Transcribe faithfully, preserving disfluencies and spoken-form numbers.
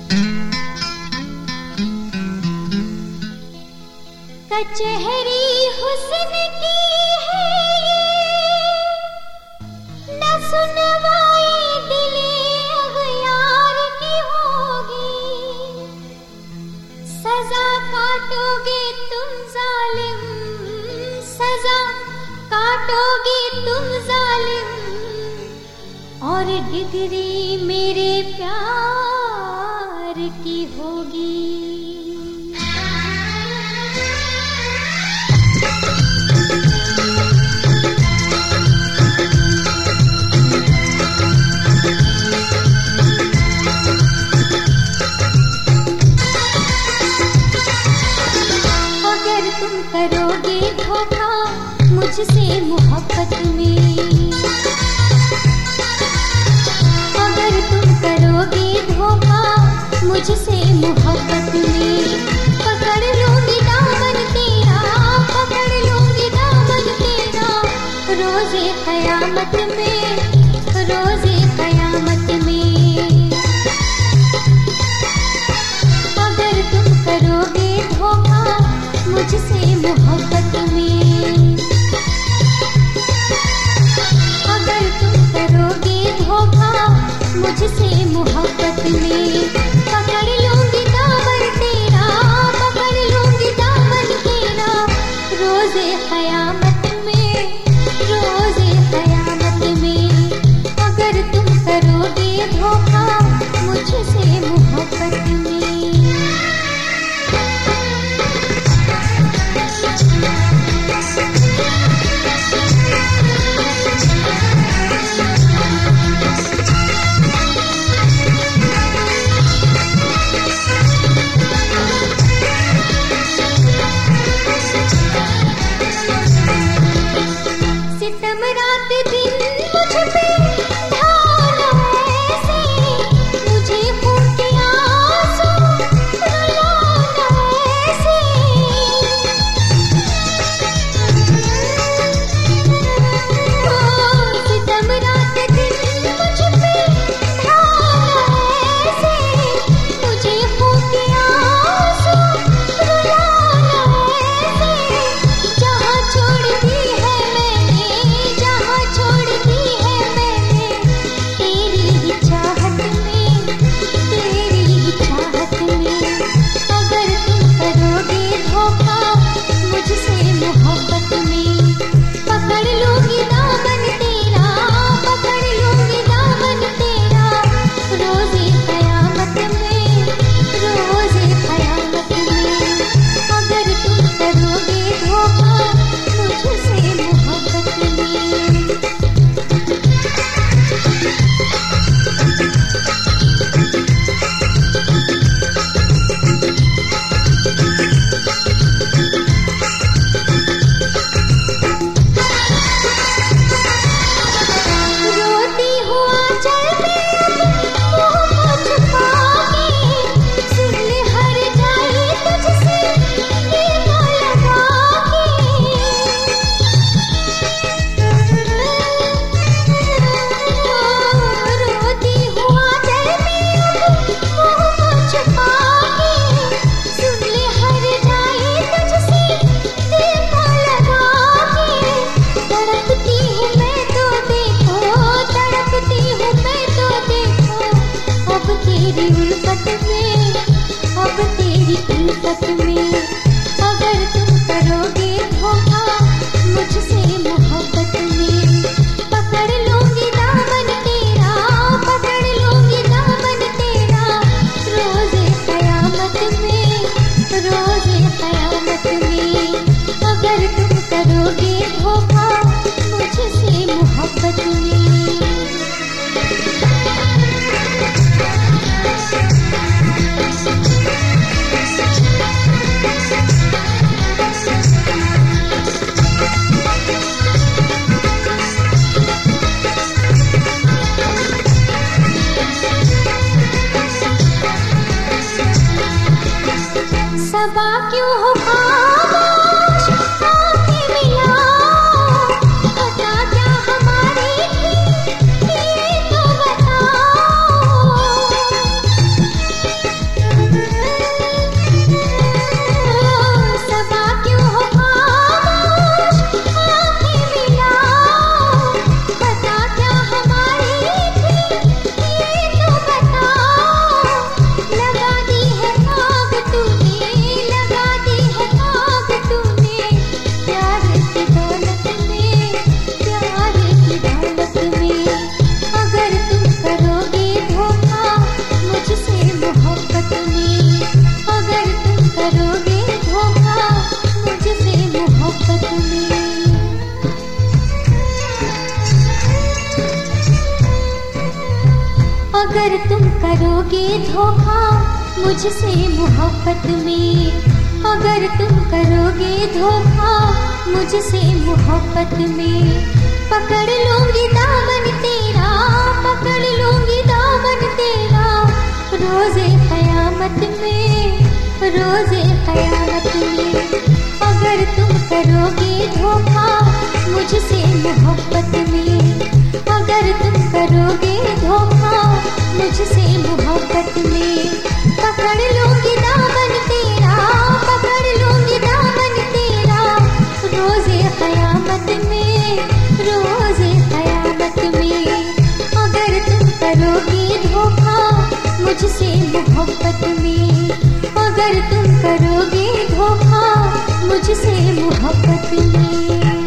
कचहरी हुस्न की है न सुनवाई दिले अगयार की होगी। सजा काटोगे तुम जालिम, सजा काटोगे तुम जालिम, और डिग्री मेरे प्यार की होगी। तुम करोगे धोखा मुझसे मोहब्बत में, अगर तुम करोगे धोखा मुझसे मोहब्बत में, पकड़ लूंगी दामन तेरा, पकड़ लूंगी दामन तेरा, रोज़े क़यामत में, रोज़े क़यामत में। अगर तुम करोगे धोखा मुझसे मोहब्बत में, अगर तुम करोगे धोखा मुझसे मोहब्बत में, पकड़ लूंगी दामन तेरा, पकड़ लूंगी दामन तेरा, रोज़े क़यामत में, रोज़े क़यामत में। अगर तुम करोगे धोखा मुझसे मोहब्बत में। सितम रात दिन मुझ पे ढाला ऐसे, मुझे खून के आंसू रुलाना ऐसे। ओ सितम रात दिन मुझ पे ढाला ऐसे, मुझे खून के आंसू रुलाना ऐसे। जहाँ छोड़ दी है जहाँ छोड़ दी है मैंने, तेरी ही चाहत में, तेरी ही चाहत में। अगर तुम करोगे धोखा मुझसे मोहब्बत में, पकड़ लूंगी दामन तेरा, पकड़ लूंगी दामन तेरा, रोज़े क़यामत में, रोज़े क़यामत में। अगर तुम करोगे धोखा मुझसे मोहब्बत में। रोती हुआ चल सुन ले हर जाए तुझसे लगा रोती हुआ चल छुपा के, सुन ले हर जाए तुझसे लगा के। तड़पती हूँ मैं तो देखो, तड़पती हूँ मैं तो देखो, अब तेरी उल्फत में, अब तेरी उल्फत में। अगर तुम करोगे धोखा मुझसे मोहब्बत में, पकड़ लूंगी दामन तेरा, पकड़ लूंगी दामन तेरा, रोज़े क़यामत में, रोज़े क़यामत में। अगर तुम करोगे धोखा मुझसे मोहब्बत में। अगर तुम करोगे धोखा मुझसे मोहब्बत में, अगर तुम करोगे धोखा मुझसे मोहब्बत में, पकड़ लूंगी दामन तेरा, पकड़ लूंगी दामन तेरा, रोज़े क़यामत में, रोज़े क़यामत में। अगर तुम करोगे धोखा मुझसे मोहब्बत में, अगर तुम करोगे धोखा मुझसे मोहब्बत में, पकड़ लूंगी दामन तेरा, पकड़ लूंगी दामन तेरा, रोज़े क़यामत में, रोज़े क़यामत में। अगर तुम करोगे धोखा मुझसे मोहब्बत में, अगर तुम करोगे धोखा मुझसे मोहब्बत में।